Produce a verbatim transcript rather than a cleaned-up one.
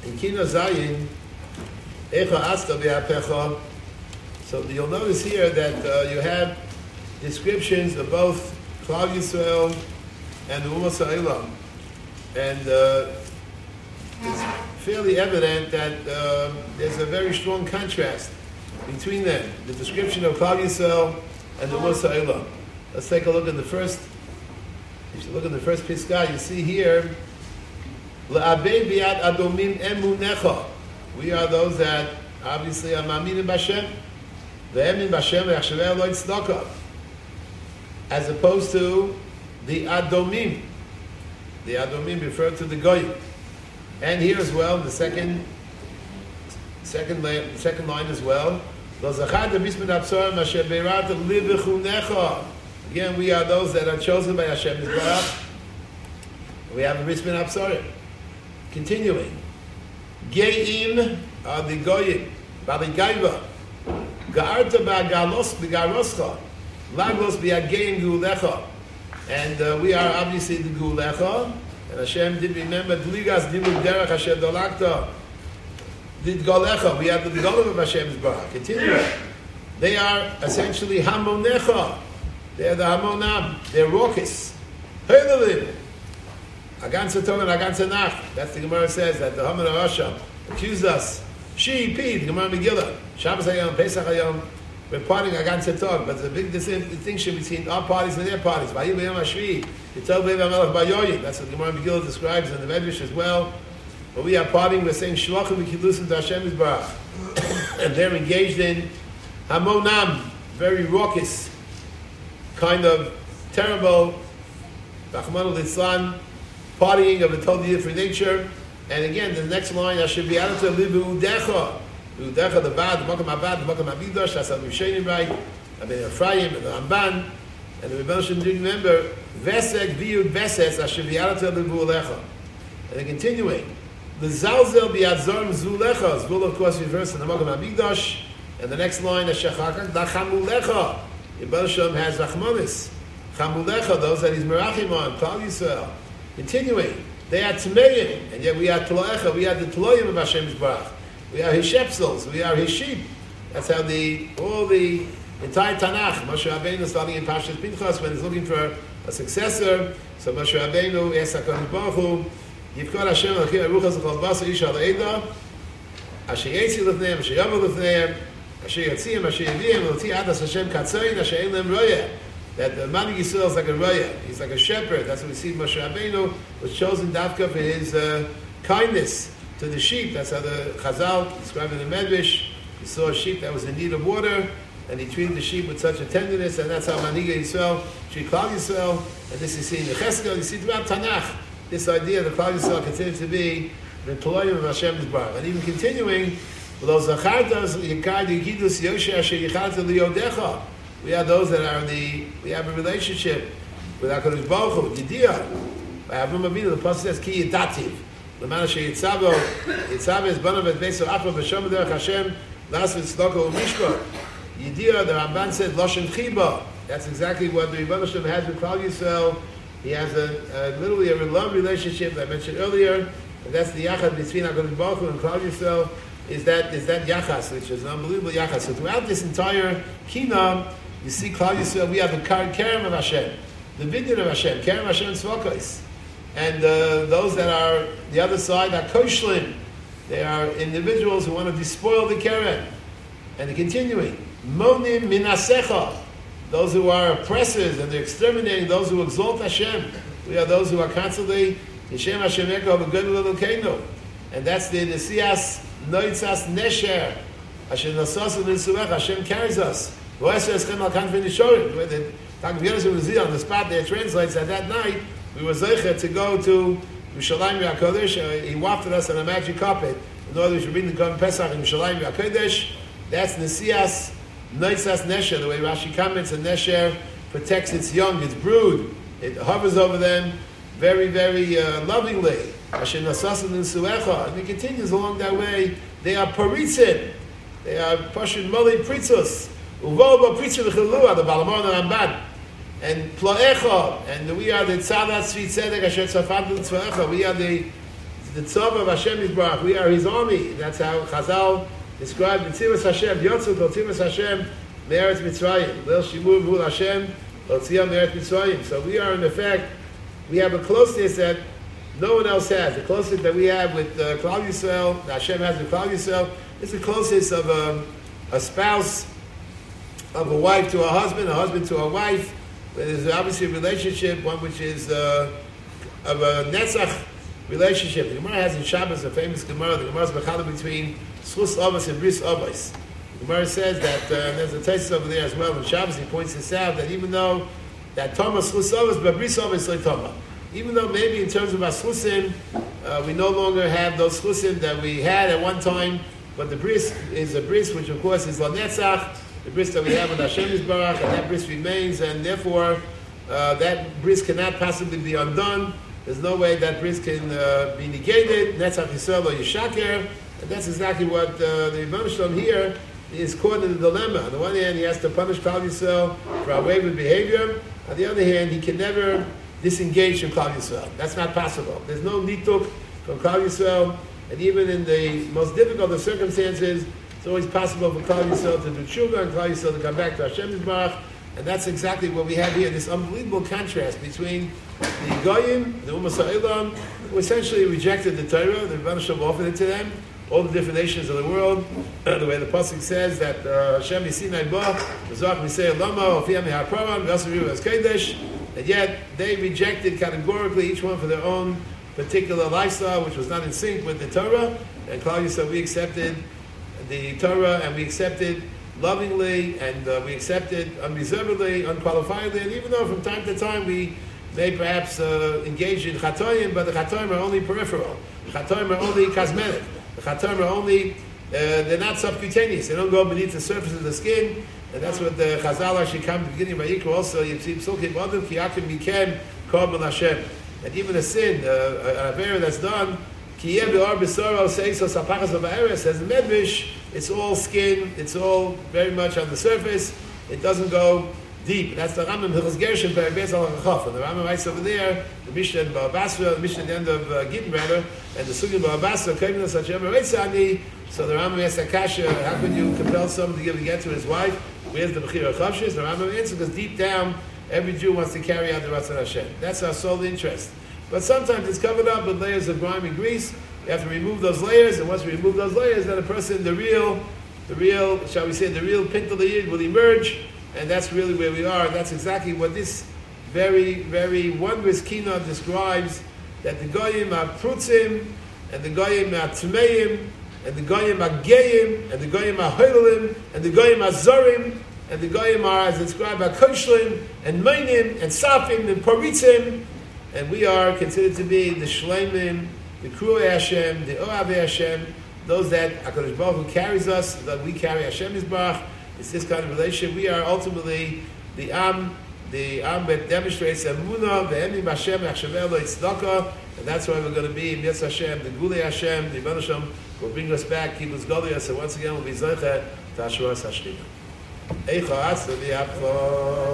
in Kina Zayin, Echa Asta Be'apecha. So you'll notice here that uh, you have descriptions of both Klal Yisrael and the Ummah Sa'ilam. And uh, it's fairly evident that uh, there's a very strong contrast between them, the description of Klal Yisrael and the Ummah Sa'ilam. Let's take a look at the first, if you look at the first Pisgah, you see here, La'abei bi'ad adomim emunecha. We are those that obviously are ma'aminim b'Hashem. Ve'emin b'Hashem ve'achshavei lo tzedakah. As opposed to the adomim. The adomim refer to the goyim. And here as well, the second second line, second line as well. Lo zachar de'bismin absorim asher beirat li v'chunecha. Again, we are those that are chosen by Hashem Yisbarach. We have a Rismin Absorim. Continuing. Ge'im are the Goyim. Baligaiva. Ga'arta ba'galos b'garoscha. Lagos b'yageim gu'ulecha. And uh, we are obviously the gu'ulecha. And Hashem did remember Dligas Dimuk Derech Hashem Dolakta. Did Golecha. We have the Golev of Hashem Yisbarach. Continuing. They are essentially Hamonecha. They're the Hamonam. They're raucous. Heilelim. Aganza Tov and Aganza Nach. That's the Gemara says that the Haman Arasham accused us. She, P, the Gemara Megillah. Shabbos Hayom, Pesach Hayom. We're parting Aganza Tov. But there's a big distinction between our parties and their parties. Vayim Hayom Hashvi. Yitel B'Ev HaMelech Bayoyin. That's what the Gemara Megillah describes in the Medrash as well. But we are parting, we're saying Shlachim V'Kilusim to Hashem Yisbarach. And they're engaged in Hamonam. Very raucous. Kind of terrible, Rahman al-Islam, partying of a totally different nature. And again, the next line, I should be added to live Udecha. Udecha, the Bad, the Makam Abad, the Makam Abidosh, that's how we're shading right. I mean, Ephraim and the Ramban. And the Rebbe should remember, Vesek, Viyud, Veses, I should be added to live Ulecha. And then continuing, the Zalzel Biadzorm Zulecha. Zul, of course, reversed in the Makam Abidosh. And the next line, Ashachakak, Dachamulecha. Yibal Shem has Rachmanis. Chamulecha, those that he's Merachim on, Klal Yisrael. Continuing, they are Tmeim, and yet we are Tloecha, we are the Tloyim of Hashem Yisbarach. We are his shepsels, we are his sheep. That's how the, all the entire Tanakh, Moshe Rabbeinu starting in Parshas Pinchas, when he's looking for a successor, so Moshe Rabbeinu asks HaKadosh Baruch Hu, Yivkor Hashem Elokei Aruchas L'chol Basa Ish Al Eidah, Asher Yetzi L'fneihem, Asher Yavu L'fneihem, Asher Yatziyim, Asher Yaviyim, L'ti Adas Hashem Katzayin, Asher Ein Lem Royeh. That the Mani Yisrael is like a royeh. He's like a shepherd. That's what we see Moshe Rabbeinu was chosen Dafka for his uh, kindness to the sheep. That's how the Chazal described in the Medrash. He saw a sheep that was in need of water, and he treated the sheep with such a tenderness, and that's how Maniga Yisrael treat Klal Yisrael. And this you see in the Cheskel, you see throughout Tanakh, this idea that Klal Yisrael continues to be the Tloyim of Hashem Yisbarach. And even continuing, Lo zachartas yikad yikidus yosher asher yicharta liyodecha. We are those that are the, we have a relationship with HaKadosh Baruch Hu, Yediyah. By Avram Avinu, the Pasuk says, Ki Yedativ. L'man asher yitzavo, Yitzav es banav et beiso achva v'shom derech Hashem, las v'tzedakah u'mishpah. Yediyah, the Ramban said, Loshen Chiba. That's exactly what the Rebbe Shem has with Klal Yisrael. He has a, a literally a love relationship that I mentioned earlier, and that's the Yachad between HaKadosh Baruch Hu and Klal Yisrael, is that, is that Yachas, which is an unbelievable Yachas. So throughout this entire Kinam, you see, Klal Yisrael, we have the Kerem of Hashem, the Vinyan of Hashem, Kerem Hashem Tzvokos. And uh, those that are the other side are Koshlim. They are individuals who want to despoil the Kerem. And they're continuing, Monim Minasecha. Those who are oppressors and they're exterminating those who exalt Hashem. We are those who are constantly, Hashem Hashem Eko, the good little Keno. And that's the Nesias Noitzas Nesher. Hashem Nasas and Nisuech, Hashem carries us. Where the Tag on the spot there translates that that night we were zeicher to go to Yerushalayim HaKodesh. Uh, he wafted us on a magic carpet in order to bring the Korban Pesach in Yerushalayim HaKodesh. That's Nesias Noitzas Nesher. The way Rashi comments, a Nesher protects its young, its brood. It hovers over them very, very uh, lovingly. Hashem Nasas and Nisuecha. And it continues along that way. They are Paritzim. They are Pashin Moli Pritzus. Uvoba Pritzu V'Chilua, the Balamon and Ramban, and Ploecha, and we are the Tzadat Tzvi Tzedek Asher Tzafad L'Tzvaecha. We are the the tzava of Hashem Yisbarach. We are His army. That's how Chazal described the Tzivas Hashem. Yotzu kol Tzivas Hashem me'eretz Mitzrayim. Lil shimur v'hul Hashem l'tziyah me'eretz Mitzrayim. So we are, in effect, we have a closeness that no one else has. The closeness that we have with uh, Klal Yisrael, that Hashem has with Klal Yisrael, is the closeness of a, a spouse, of a wife to a husband, a husband to a wife. There's obviously a relationship, one which is uh, of a netzach relationship. The Gemara has in Shabbos a famous Gemara. The Gemara is mechalek between Schus Avos and Bris Avos. The Gemara says that uh, there's a tesis over there as well. In Shabbos he points this out, that even though that Tama Schus Avos, but Bris Avos is like Tama. Even though maybe in terms of our Schlusim, uh, we no longer have those Schlusim that we had at one time, but the Bris is a Bris which of course is La Netzach, the bris that we have with Hashem Yisbarach, and that bris remains, and therefore uh, that bris cannot possibly be undone. There's no way that bris can uh, be negated. Netzach Yisrael or Yishaker, and that's exactly what uh, the Rebbeinu Shalom here is caught in the dilemma. On the one hand, he has to punish Klal Yisrael for our wayward behavior. On the other hand, he can never disengage from Klal Yisrael. That's not possible. There's no nituk from Klal Yisrael, and even in the most difficult of circumstances, it's always possible for Klal Yisrael to do tshuva and Klal Yisrael to come back to Hashem Yisbarach, and that's exactly what we have here, this unbelievable contrast between the Goyim, the Ummah Sa'ilam, who essentially rejected the Torah, the Rebbeinu Shalom offered it to them, all the different nations of the world, the way the Pasuk says that uh, Hashem Yisinai Ba, V'zach Misei Lama, Ofiyah Me'hapravan, V'yasariru as Kodesh, and yet they rejected categorically, each one for their own particular lifestyle, which was not in sync with the Torah, and Klal Yisrael, we accepted the Torah, and we accepted lovingly, and uh, we accepted unreservedly, unqualifiedly, and even though from time to time we may perhaps uh, engage in chatoim, but the chatoim are only peripheral. The chatoim are only cosmetic. The chatoim are only, uh, they're not subcutaneous. They don't go beneath the surface of the skin, and that's what the Chazal actually come at the beginning of Vayikra also, you see, Psukim Adam Ki Akim Mikem Korban Hashem. And even a sin, uh, an avera that's done, says the Medrash, it's all skin, it's all very much on the surface, it doesn't go deep. That's the Rambam Hilchos Gershon, Perek Al Chaf. And the Rambam writes over there, the Mishnah in Bava Basra, the Mishnah at the end of uh, Gittin rather, and the Sugya in Bava Basra, so the Rambam asks Akasha, how can you compel someone to give a get to his wife? Where's the Bechira Chavshis? The Rambam answers, because deep down, every Jew wants to carry out the Ratzon Hashem. That's our sole interest. But sometimes it's covered up with layers of grime and grease. You have to remove those layers, and once we remove those layers, then a person, the real, the real, shall we say, the real Pintel Yid will emerge, and that's really where we are. And that's exactly what this very, very wondrous keynote describes, that the Goyim are Prutzim, and the Goyim are Tmeim, and the Goyim are Geim, and the Goyim are Hoilim, and the Goyim are Zorim, and the Goyim are, as described, are Koshlim, and Mainim, and Safim, and Poritzim, and we are considered to be the Shleimim, the Kruei Hashem, the Ohavei Hashem, those that HaKadosh Baruch Hu carries us, that we carry Hashem Yisbarach. It's this kind of relationship. We are ultimately the Am, the Am that demonstrates Emunah, the Emim Hashem, Achshaveh Lo Tzedakah, and that's why we're going to be Mitz Hashem, the Gulei Hashem, the Rebbeinu Shalom will bring us back, Kibbutz Goliath, and once again we'll be Zocheh to Hashuras Hashchina. Eicha Atzah V'Yapcha.